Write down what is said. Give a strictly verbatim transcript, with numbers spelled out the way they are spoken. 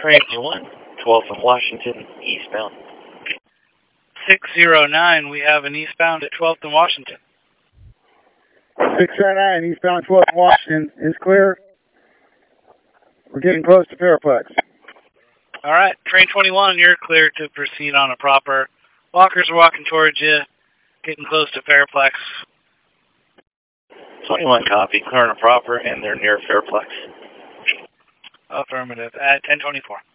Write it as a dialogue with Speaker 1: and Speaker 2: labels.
Speaker 1: Train one, twelfth and Washington, eastbound.
Speaker 2: six zero nine, we have an eastbound at twelfth and Washington.
Speaker 3: six zero nine, eastbound twelfth and Washington is clear. We're getting close to Fairplex.
Speaker 2: All right, train twenty-one, you're clear to proceed on a proper. Walkers are walking towards you, getting close to Fairplex.
Speaker 1: twenty-one copy, clear on a proper, and they're near Fairplex.
Speaker 2: Affirmative, at ten twenty-four.